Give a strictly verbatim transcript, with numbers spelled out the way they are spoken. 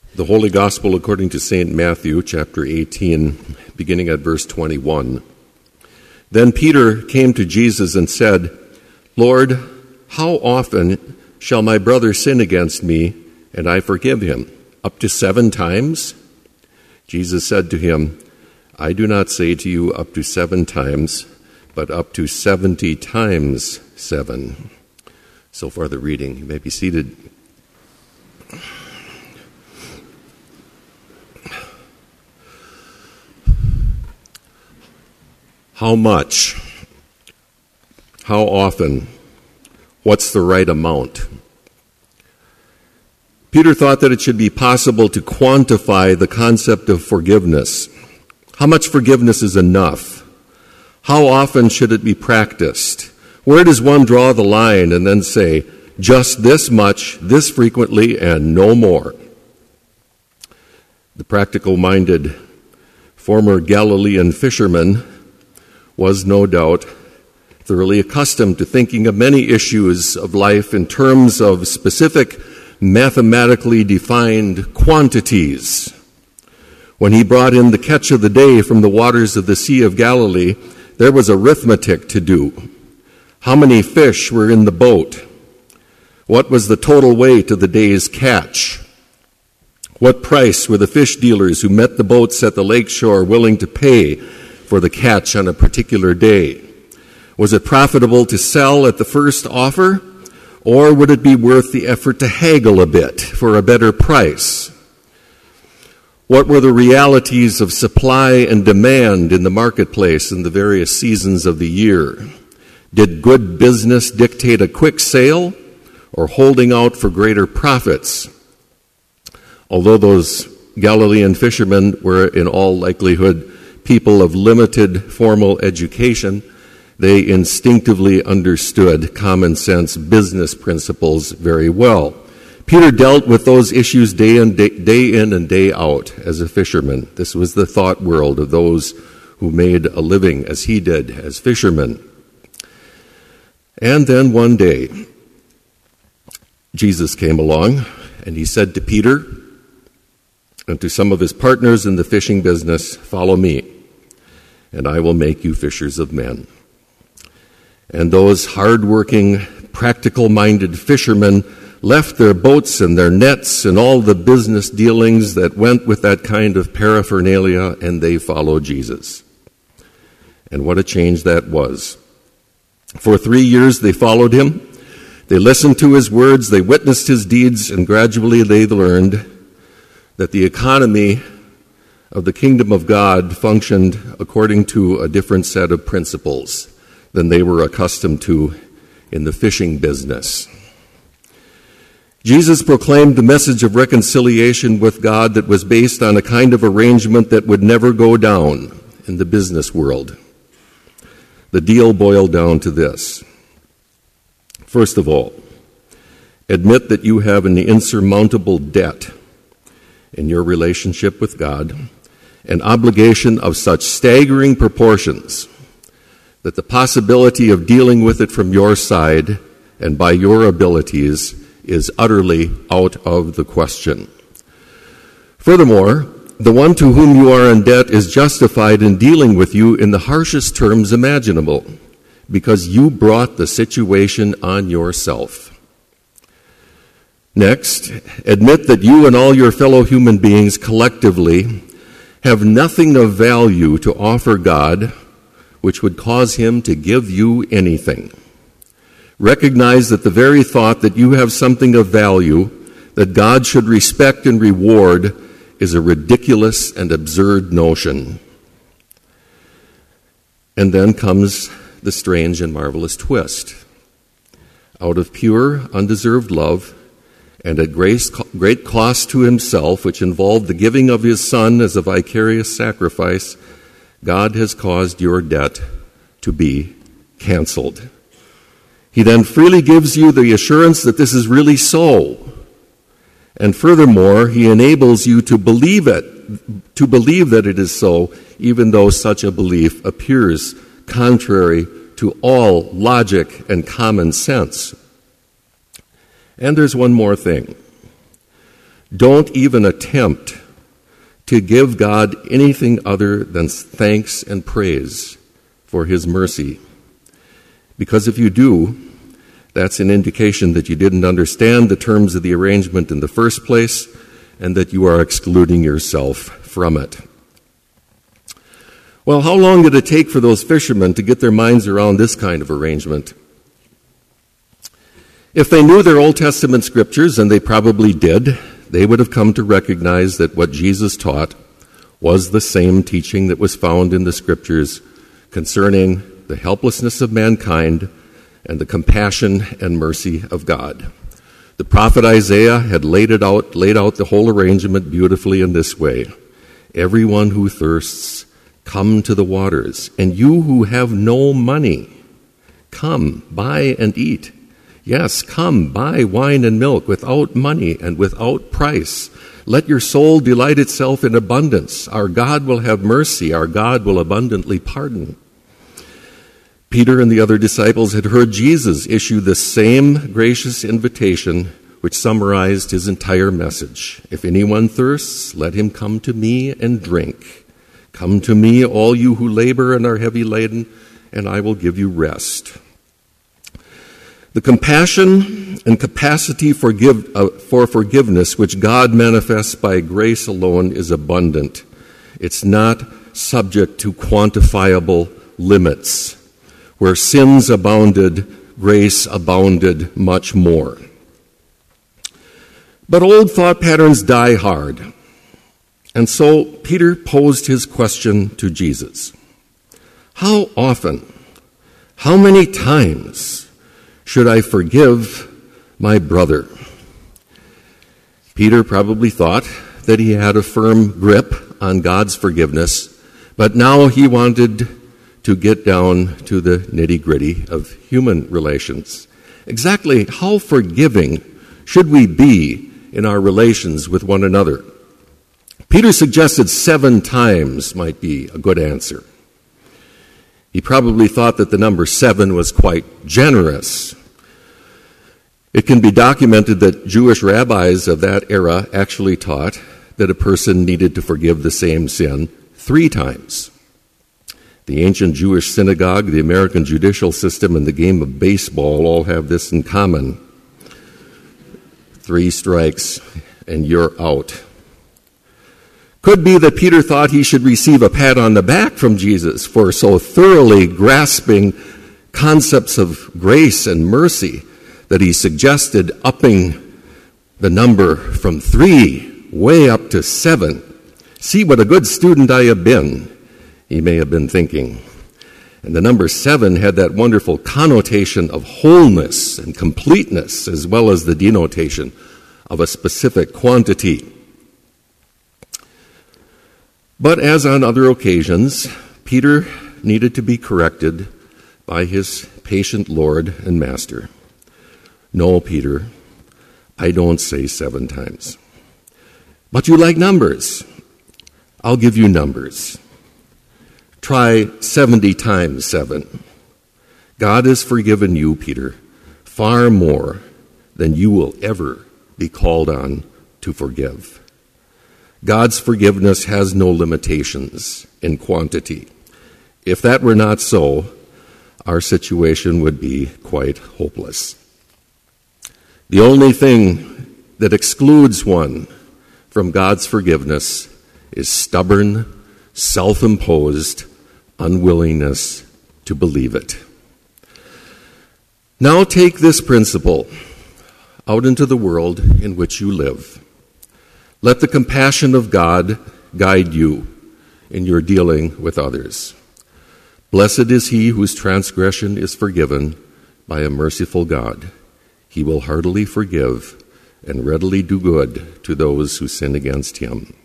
The Holy Gospel according to Saint Matthew, chapter eighteen, beginning at verse twenty-one. Then Peter came to Jesus and said, "Lord, how often shall my brother sin against me, and I forgive him? Up to seven times?" Jesus said to him, "I do not say to you up to seven times, but up to seventy times seven." So far the reading. You may be seated. How much? How often? What's the right amount? Peter thought that it should be possible to quantify the concept of forgiveness. How much forgiveness is enough? How often should it be practiced? Where does one draw the line and then say, just this much, this frequently, and no more? The practical-minded former Galilean fisherman was no doubt thoroughly accustomed to thinking of many issues of life in terms of specific, mathematically defined quantities. When he brought in the catch of the day from the waters of the Sea of Galilee, there was arithmetic to do. How many fish were in the boat? What was the total weight of the day's catch? What price were the fish dealers who met the boats at the lakeshore willing to pay for the catch on a particular day? Was it profitable to sell at the first offer, or would it be worth the effort to haggle a bit for a better price? What were the realities of supply and demand in the marketplace in the various seasons of the year? Did good business dictate a quick sale, or holding out for greater profits? Although those Galilean fishermen were in all likelihood people of limited formal education, they instinctively understood common sense business principles very well. Peter dealt with those issues day in, day, day in and day out as a fisherman. This was the thought world of those who made a living as he did as fishermen. And then one day, Jesus came along and he said to Peter and to some of his partners in the fishing business, "Follow me, and I will make you fishers of men." And those hard-working, practical-minded fishermen left their boats and their nets and all the business dealings that went with that kind of paraphernalia, and they followed Jesus. And what a change that was. For three years they followed him. They listened to his words, they witnessed his deeds, and gradually they learned that the economy of the kingdom of God functioned according to a different set of principles than they were accustomed to in the fishing business. Jesus proclaimed the message of reconciliation with God that was based on a kind of arrangement that would never go down in the business world. The deal boiled down to this. First of all, admit that you have an insurmountable debt in your relationship with God, an obligation of such staggering proportions that the possibility of dealing with it from your side and by your abilities is utterly out of the question. Furthermore, the one to whom you are in debt is justified in dealing with you in the harshest terms imaginable, because you brought the situation on yourself. Next, admit that you and all your fellow human beings collectively have nothing of value to offer God which would cause him to give you anything. Recognize that the very thought that you have something of value that God should respect and reward is a ridiculous and absurd notion. And then comes the strange and marvelous twist. Out of pure, undeserved love, and at great cost to himself, which involved the giving of his Son as a vicarious sacrifice, God has caused your debt to be canceled. He then freely gives you the assurance that this is really so. And furthermore, he enables you to believe it, to believe that it is so, even though such a belief appears contrary to all logic and common sense. And there's one more thing. Don't even attempt to give God anything other than thanks and praise for his mercy. Because if you do, that's an indication that you didn't understand the terms of the arrangement in the first place and that you are excluding yourself from it. Well, how long did it take for those fishermen to get their minds around this kind of arrangement? If they knew their Old Testament scriptures, and they probably did, they would have come to recognize that what Jesus taught was the same teaching that was found in the scriptures concerning the helplessness of mankind and the compassion and mercy of God. The prophet Isaiah had laid it out, laid out the whole arrangement beautifully in this way. Everyone who thirsts, come to the waters, and you who have no money, come, buy and eat. Yes, come, buy wine and milk without money and without price. Let your soul delight itself in abundance. Our God will have mercy. Our God will abundantly pardon. Peter and the other disciples had heard Jesus issue the same gracious invitation which summarized his entire message. If anyone thirsts, let him come to me and drink. Come to me, all you who labor and are heavy laden, and I will give you rest. The compassion and capacity for, give, uh, for forgiveness which God manifests by grace alone is abundant. It's not subject to quantifiable limits. Where sins abounded, grace abounded much more. But old thought patterns die hard. And so Peter posed his question to Jesus. How often, how many times should I forgive my brother? Peter probably thought that he had a firm grip on God's forgiveness, but now he wanted to get down to the nitty-gritty of human relations. Exactly how forgiving should we be in our relations with one another? Peter suggested seven times might be a good answer. He probably thought that the number seven was quite generous. It can be documented that Jewish rabbis of that era actually taught that a person needed to forgive the same sin three times. The ancient Jewish synagogue, the American judicial system, and the game of baseball all have this in common. Three strikes and you're out. Could be that Peter thought he should receive a pat on the back from Jesus for so thoroughly grasping concepts of grace and mercy that he suggested upping the number from three way up to seven. See what a good student I have been, he may have been thinking. And the number seven had that wonderful connotation of wholeness and completeness, as well as the denotation of a specific quantity. But as on other occasions, Peter needed to be corrected by his patient Lord and Master. No, Peter, I don't say seven times. But you like numbers. I'll give you numbers. Try seventy times seven. God has forgiven you, Peter, far more than you will ever be called on to forgive. God's forgiveness has no limitations in quantity. If that were not so, our situation would be quite hopeless. The only thing that excludes one from God's forgiveness is stubborn, self-imposed unwillingness to believe it. Now take this principle out into the world in which you live. Let the compassion of God guide you in your dealing with others. Blessed is he whose transgression is forgiven by a merciful God. He will heartily forgive and readily do good to those who sin against him.